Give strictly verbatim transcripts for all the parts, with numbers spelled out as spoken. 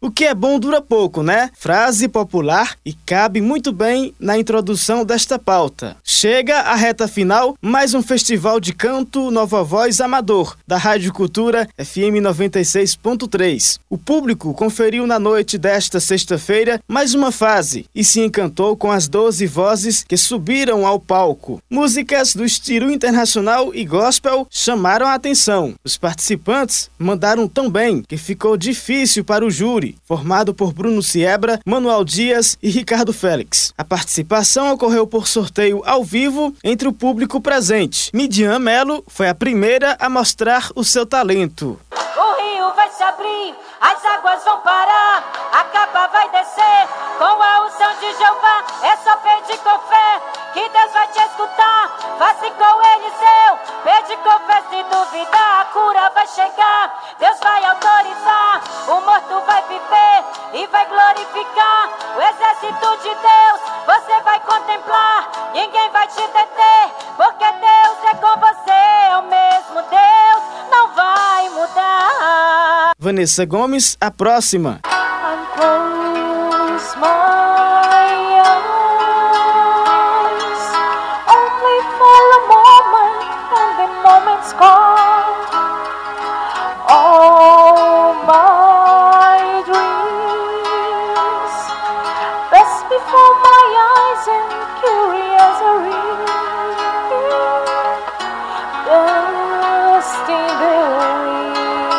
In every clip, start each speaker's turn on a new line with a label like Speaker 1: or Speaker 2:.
Speaker 1: O que é bom dura pouco, né? Frase popular e cabe muito bem na introdução desta pauta. Chega a reta final, mais um festival de canto Nova Voz Amador, da Rádio Cultura F M noventa e seis ponto três. O público conferiu na noite desta sexta-feira mais uma fase e se encantou com as doze vozes que subiram ao palco. Músicas do estilo internacional e gospel chamaram a atenção. Os participantes mandaram tão bem que ficou difícil para o júri, formado por Bruno Siebra, Manuel Dias e Ricardo Félix. A participação ocorreu por sorteio ao vivo entre o público presente. Midian Melo foi a primeira a mostrar o seu talento.
Speaker 2: O rio vai se abrir, as águas vão parar, a capa vai descer, com a unção de Jeová, é só pedir com fé, que Deus vai te escutar, faça com Eliseu, pede com fé, se duvidar, a cura vai chegar, Deus vai autorizar, o morto vai viver e vai glorificar, o exército de Deus, você vai contemplar, ninguém vai te deter, porque Deus é com você, o mesmo Deus não vai mudar.
Speaker 1: Vanessa Gomes, a próxima.
Speaker 2: Unclose my eyes, only for a moment, and the moment's gone. All my dreams rest before my eyes in curiosity. Dust in the wind.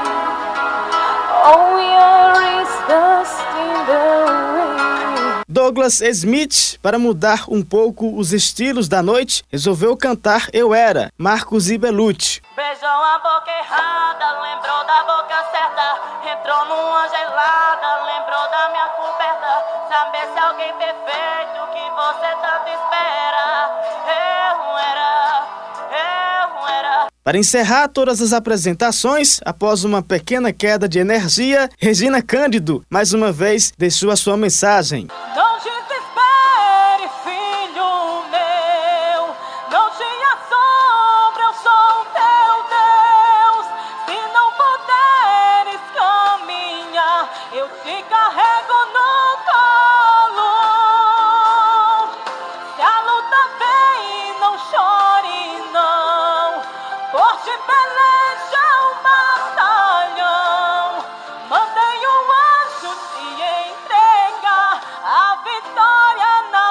Speaker 2: Oh, here is dust in the wind.
Speaker 1: Douglas Smith, para mudar um pouco os estilos da noite, resolveu cantar Eu Era, Marcos e Belucci.
Speaker 2: Beijou a boca errada, lembrou da boca certa, entrou numa gelada, lembrou da minha coberta, saber se alguém perfeito que você tanto espera. Eu era, eu era.
Speaker 1: Para encerrar todas as apresentações, após uma pequena queda de energia, Regina Cândido, mais uma vez, deixou a sua mensagem.
Speaker 2: Não desespere, filho meu, não te assombre, eu sou teu Deus. Se não puderes caminhar, eu te carrego no colo. Se a luta vem, não chore, não. Forte peleja o batalhão, mandei o anjo te entregar a vitória na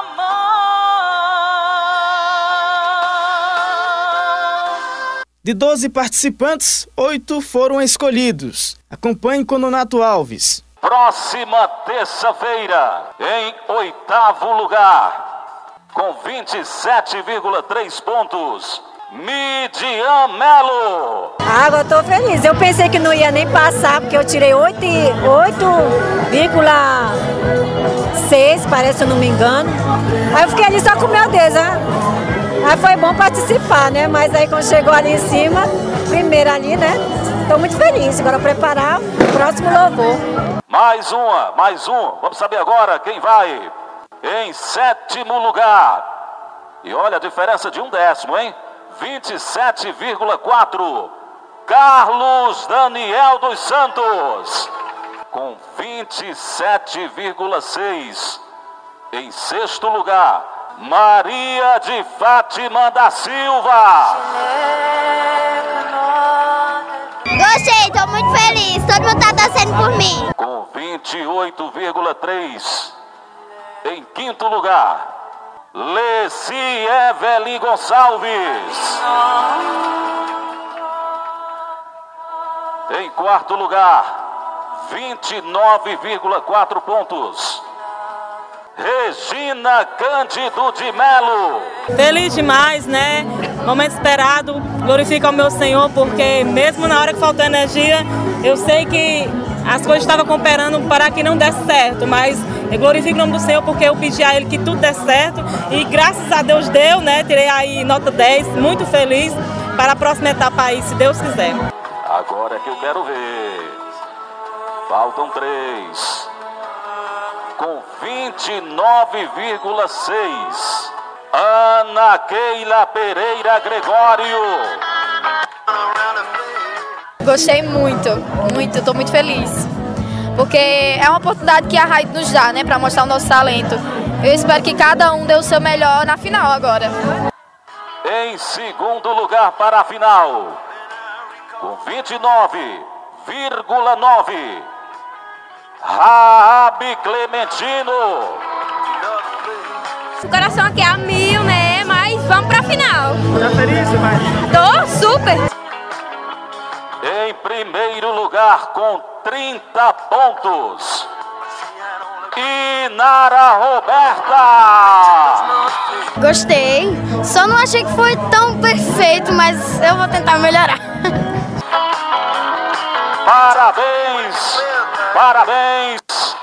Speaker 2: mão.
Speaker 1: De doze participantes, oito foram escolhidos. Acompanhe com Nonato Alves.
Speaker 3: Próxima terça-feira, em oitavo lugar, com vinte e sete vírgula três pontos, Midian Melo.
Speaker 4: Ah, eu tô feliz. Eu pensei que não ia nem passar, porque eu tirei oito vírgula seis, parece, se eu não me engano. Aí eu fiquei ali só com meu Deus, né? Aí foi bom participar, né? Mas aí quando chegou ali em cima, primeiro ali, né? Tô muito feliz. Agora preparar o próximo louvor.
Speaker 3: Mais uma, mais um. Vamos saber agora quem vai em sétimo lugar. E olha a diferença de um décimo, hein? vinte e sete vírgula quatro. Carlos Daniel dos Santos, com vinte e sete vírgula seis. Em sexto lugar, Maria de Fátima da Silva.
Speaker 5: Gostei, tô muito feliz. Todo mundo tá torcendo por mim.
Speaker 3: Com vinte e oito vírgula três. Em quinto lugar, Leci Evelyn Gonçalves. Em quarto lugar, vinte e nove vírgula quatro pontos, Regina Cândido de Melo.
Speaker 6: Feliz demais, né? Momento esperado. Glorifica ao meu Senhor, porque mesmo na hora que faltou energia, eu sei que as coisas estavam cooperando para que não desse certo, mas eu glorifico o nome do Senhor porque eu pedi a Ele que tudo desse certo e graças a Deus deu, né? Tirei aí nota dez, muito feliz para a próxima etapa aí, se Deus quiser.
Speaker 3: Agora é que eu quero ver. Faltam três. Com vinte e nove vírgula seis. Ana Keila Pereira Gregório.
Speaker 7: Gostei muito, muito, estou muito feliz. porque é uma oportunidade que a rádio nos dá, né, para mostrar o nosso talento. Eu espero que cada um dê o seu melhor na final agora.
Speaker 3: Em segundo lugar para a final, com vinte e nove vírgula nove, Rabi Clementino.
Speaker 7: O coração aqui é a mil, né? Mas vamos pra final.
Speaker 1: Tá feliz, Mari?
Speaker 7: Tô super.
Speaker 3: Em primeiro lugar com trinta pontos, Inara Roberta.
Speaker 5: Gostei, só não achei que foi tão perfeito, mas eu vou tentar melhorar.
Speaker 3: Parabéns, parabéns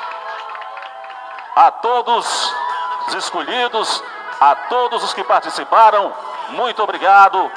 Speaker 3: a todos os escolhidos, a todos os que participaram, muito obrigado.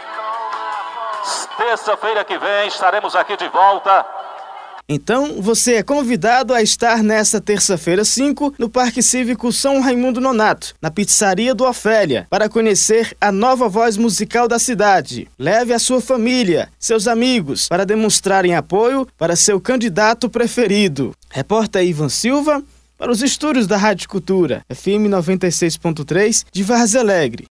Speaker 3: Terça-feira que vem estaremos aqui de volta.
Speaker 1: Então, você é convidado a estar nesta terça-feira cinco no Parque Cívico São Raimundo Nonato, na Pizzaria do Ofélia, para conhecer a nova voz musical da cidade. Leve a sua família, seus amigos, para demonstrarem apoio para seu candidato preferido. Repórter Ivan Silva, para os estúdios da Rádio Cultura, F M noventa e seis ponto três de Várzea Alegre.